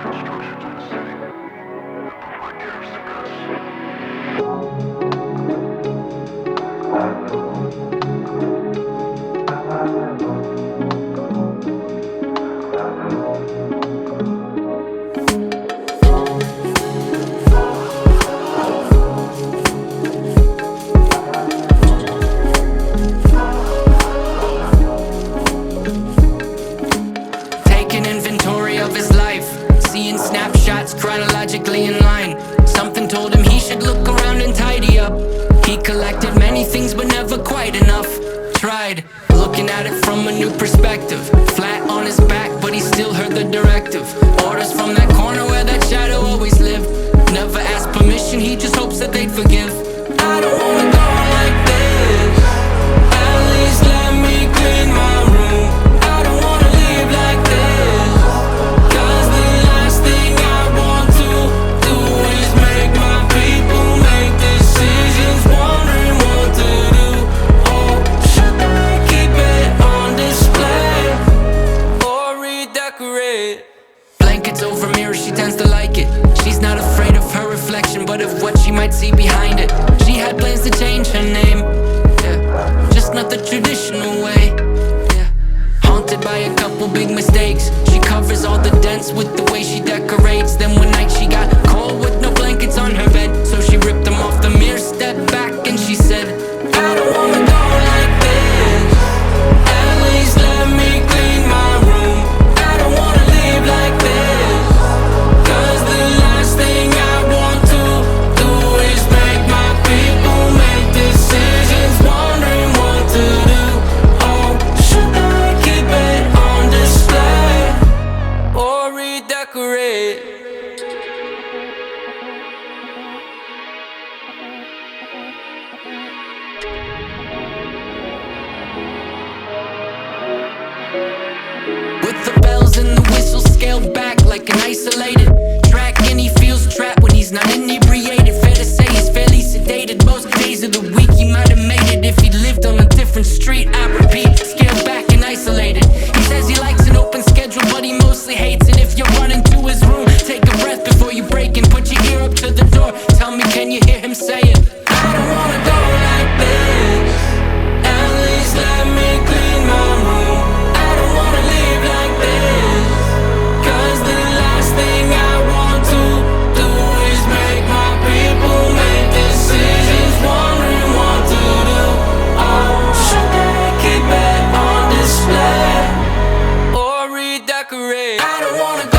Taking inventory of his life, seeing snapshots chronologically in line. Something told him he should look around and tidy up. He collected many things but never quite enough. Tried looking at it from a new perspective. Flat on his back but he still heard the directive. Orders from that corner where that shadow always lived. Never asked permission, he just hopes that they'd forgive. I don't wanna go like this. At least let me clean my room. I don't wanna live like this. 'Cause the last thing I want to do is make my people make decisions, wondering what to do. Oh, should I keep it on display or redecorate? Blankets over mirrors, she tends to like it. She's not afraid of her reflection, but of what she might see behind it. She had plans to change her name, yeah, just not the traditional way, yeah. Haunted by a couple big mistakes, she covers all the dents with the way she decorates. Then one night she got cold with no blankets on her bed, so she ripped them off the mirror, stepped back and she said, I don't wanna go like this. At least let me clean my room. I don't wanna live like this. 'Cause the last thing I want to do is make my people make decisions, wondering what to do. Oh, should I keep it on display or redecorate? With the bells and the whistles scaled back like an isolated track, and he feels trapped when he's not inebriated. Fair to say he's fairly sedated. Most days of the week he might have made it if he lived on a different street. I repeat, scaled back and isolated. He says he likes an open schedule, but he mostly hates it. If you run into his room, take a breath before you break and put your ear up to the door. Tell me, can you hear him saying, I don't wanna go like this. At least let me clean my room. I don't wanna live like this. 'Cause the last thing I want to do is make my people make decisions, wondering what to do. Oh, should I keep it on display or redecorate? I don't wanna